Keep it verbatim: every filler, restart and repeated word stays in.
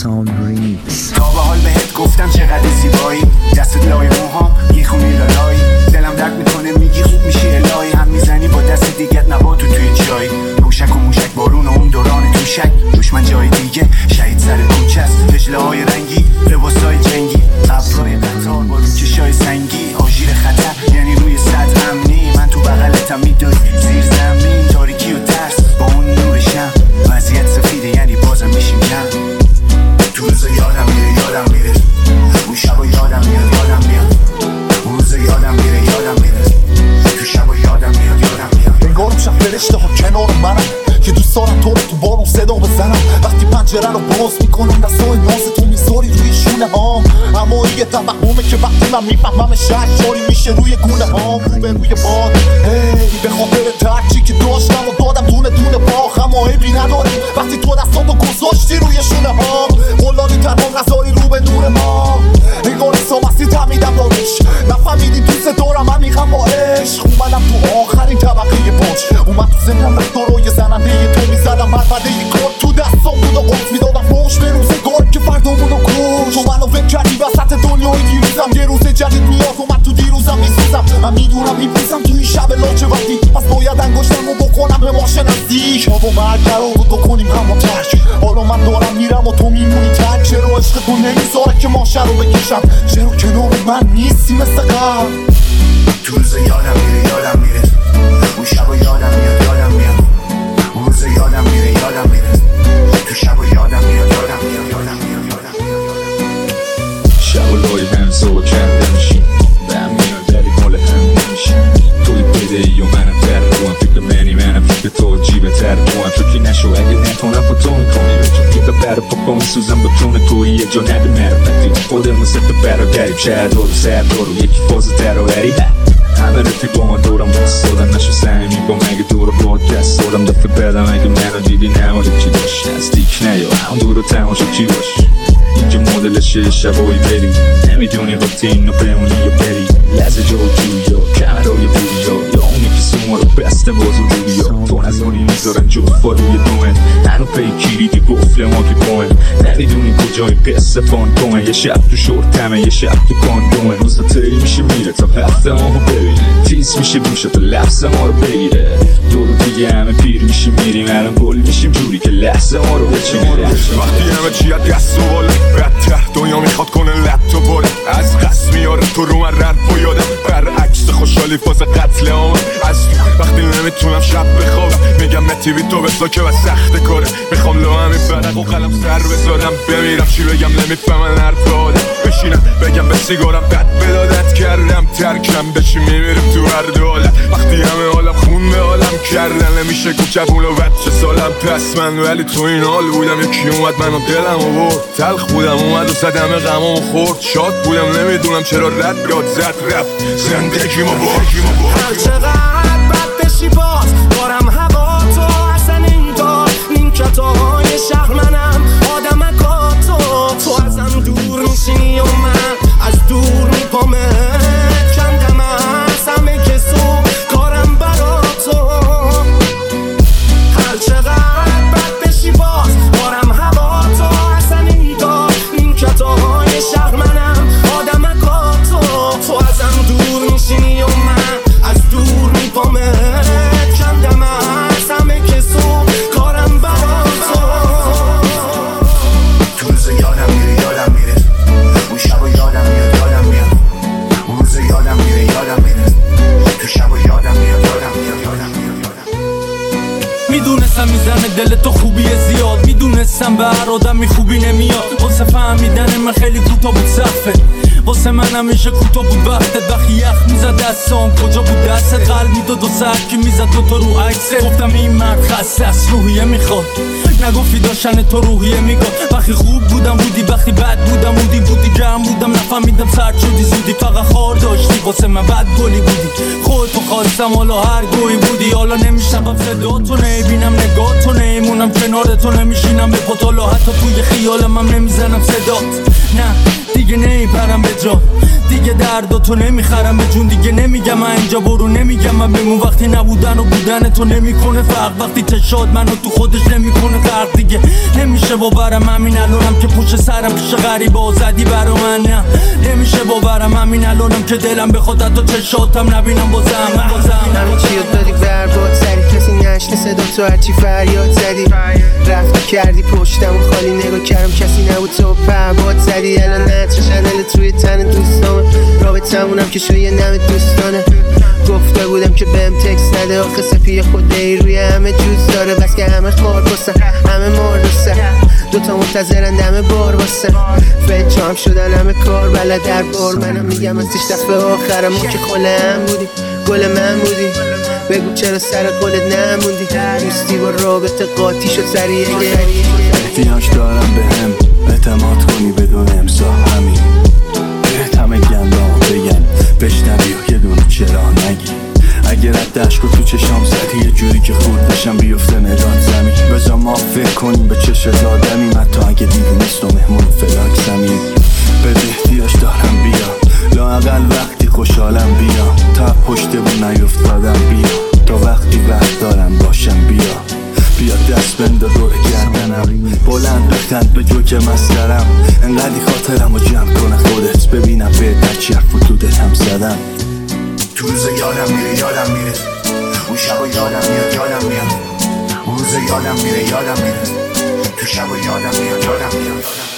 ساوند ریمیکس. تا به حال بهت گفتم چقدر زیبایی، دستت لای موهام میخونی لالایی، دلم درد میکنه میگی خوب میشی الهی، هم میزنی با دست دیگت نباتو توی چای، موشک و موشک بارون و اون دوران توشک، دشمن جای دیگه شهید سر کوچه است، رجله های رنگی لباسای جنگی، ابرای قطار با روکشای سنگی، آژیر خطر یعنی روی سطح امنی، من تو بغلتم میدوی زیر زمین، تاریکی و ترس با اون نور شم، وضعیت سفیده یعنی بازم میشیم کم، تو روز یادم میره یادم میره، اون شبا یادم میاد یادم میاد، اون روز یادم میره یادم میره، تو شبا یادم میاد یادم میاد. انگار میشم فرشته ها کنار منم که دوست دارم تو رو تو بارون صدا بزنم، وقتی پنجره رو باز میکنم دستای ناز تو میذاری روی شونه هام، اما یه توهمه که وقتی من میفهمم شهر میشه روی گونه هام، رو به روی باد هی به خاطر ترچی که داشتم و دادم دونه دونه باخ، اما عیبی نداره وقتی تو دستاتو گذاشتی روی شونه هام، قلانی تنها نذاری رو به نور ما، انگار حساب هستی تمیدم دارش، نفهمیدی دوست دارم عمیقم با عشق، اومدم تو آخرین طبقه پاچ، اومد تو زنم رفتارای زننده تو میزدم، مربده ی کار تو دستام بود و قلط میدادم فوش به روزگار که فردامونو کش، تو منو فکر کردی وسط دنیای دیروزم، یه روز جدید میاد اومد تو دیروزم میسوزم، من میدونم میپریزم توی شب لاچه وقتی، پس باید انگشتم رو بکنم به ماشه نزدیک، ها و مرگ قرار بود بکنیم هم و ترک، حالا من دارم میرم و تو میمونی ترک، چرا عشق تو نمیذاره که ماشه رو بکشم، چرا کنار من نیستی مثل قبل، تو روز یادم میره یادم میره، اون شبا یادم میاد یادم میاد، اون روز یادم میره یادم میره، تو شبا یادم میاد یادم میاد یادم میاد یادم میاد. شبا لای هم زور کنده میشیم، بهم میاد دلی مال هم نمیشیم، توی بده ای و منم تر تو هم فکر منی منم فکر تو جیبه تر تو هم فکر نشو اگه نتونم پا تو میکنی به چون که بر پا پا میسوزم بتونه توی یه جا نده مرفتی، خودمون ست برادریم شهر دارو سر دارو یکی فاز تراوری، همه رفیق ما دورم دست دادن نشو سهمی با مگه دور با دست دادم دفعه بدم اگه منو دیدی نماده چی داشت نزدیک نیا همون دور و تماشا چی باش، اینجا مدلشه شبایی بری نمیدونی وقتی اینو بمونی یا بری، لحظه جا و جویا کمرای بوریا یا اونی که سوما رو بسته بازو رویا، تو نزاری میذارن جفا روی دومن هنو پی کلیدی گفل ما که کومن، نمیدونی کجای قصه فانتومه، یه شب تو شورتمه یه شب تو کاندومه، روزا تری میشه میره تا هفته ما رو ببینه، تیز میشه گوشه تا لحظه ما رو بگیره، دورو دیگه همه پیر میشیم میریم الان گل میشیم جوری که لحظه ما رو بچینه، وقتی همه چی از دست و باله بدتر دنیا میخواد کنه لب تو باره، از قصد میاره تو رو من رد و یادم برعکس خوشحالی فاز قتل آمد، از وقتی نمیتونم شب بخوابم میگم متیوی تو بسا که و سخت کاره، میخوام لو همین برق و قلم سر بذارم بمیرم چی بگم نمیفهمن حرف آدم، بشینم بگم به سیگارم بد بدادت کردم ترکم بشی میمیرم تو هر دو حالت، وقتی همه حالم خون به حالم کردن نمیشه گفت جوون و بچه سالم پس من، ولی تو این حال بودم یکی اومد منو دلم آورد، تلخ بودم اومد و زد همه غمام خورد، شاد بودم نمیدونم چرا رد بیاد زد رفت زندگی ما برد، هر چقدر بد بشی باز دارم هوا تو اصلا انگار نیمکتاهای شهر منم آدمکا تو، تو ازم دور میشینی و من از دور میپامه کندم از همه کسو کارم برا تو، هر چقدر بد بشی باز دارم هوا تو اصلا انگار نیمکتاهای شهر منم آدمکا تو، تو ازم دور میشینی و من از دور میپامه کندم از همه کسو کارم برا تو، تو روز یادم میره یادم میره، اون شبا یادم میاد یادم میاد، اون روز یادم میره یادم میره، تو شبا یادم میاد یادم میاد یادم میاد یادم میدونستم میزنه دل تو خوبی زیاد، میدونستم به هر آدمی خوبی نمیاد، واسه فهمیدن من خیلی کوتاه بود صفه، واسه من همیشه کوتاه بود وقتت، وقتی یخ میزد دستام کجا بود دستت، قلب میداد و سرکی میزد تو تو رو عکسه، گفتم این مرد خسته از روحیه میخواد، نگفتی داشتن تو روحیه میگاد، وقتی خوب بودم بودی وقتی بد بودم بودی بودی گرم بودم نفهمیدم سرد شدی زودی، فقط خار داشتی واسه من بد گلی بودی، خودتو خواستم حالا هر گوی بودی، حالا نمیشنوم صدا تو نمیبینم نگاه تو نمیمونم کنار تو نمیشینم به پاتالا، حتی توی خیالم هم نمیزنم صدات، نه دیگه نمیپرم به جا، دیگه درداتو نمیخرم به جون دیگه نمیگم من اینجا برو نمیگم من بمون وقتی نبودن و بودن تو نمیکنه فرق وقتی تشاد منو تو خودش نمیکنه غرق دیگه نمیشه باورم همین الانم که پوش سرم پیش غریبا زدی برا من نه نمیشه باورم همین الانم که دلم بخواد حتی چشاتم نبینم بازم همین چیو دادی برباد سری کسی نشنه صدا تو هرچی فریاد زدی رفتی کردی پشتم و خالی نگاه کردم کسی نبود تو پرباد زدی الان نتر شنلت روی تن دوستامه رابطمونم که شو یه نم دوستانه گفته بودم که بهم تکس نده آخه سپی خود ای روی همه جوز داره بس که همه خار بسن همه مردوسن دوتا منتظرن دم بار واسه فچ هم شدن همه کار بلد در بار منم میگم ازش دفعه آخرم ما که خله هم بودی گل من بودی بگو چرا سر قولت نموندی دوستی با رابطه قاطی شد سریعه احتیاج دارم به هم اعتماد کنی بدون امضا همین همه گندام بگن بشنوی و یه دونه چرا نگی اگر رد عشق تو چشام زدی یه جوری که خورد بشم بیفته نداد زمین بذار ما فکر کنیم به چشت آدمی حتی اگه دیدی نیست و مهمون فلاک زمین بده احتیاج دارم بیا لااقل وقتی خوشحالم بیا تا پشت بو نیفتادم بیا تا وقتی وقت دارم باشم بیا بیا دست بنده دور گردنم بلند بخند به جو که مسخرم انقدی خاطرم رو جمع کنه خودت ببینم به در چی حرف تو دلم زدم تو روز یادم میره یادم میره اون شب و یادم میاد یادم میاد اون روز یادم میره یادم میره تو شب و یادم میاد یادم میاد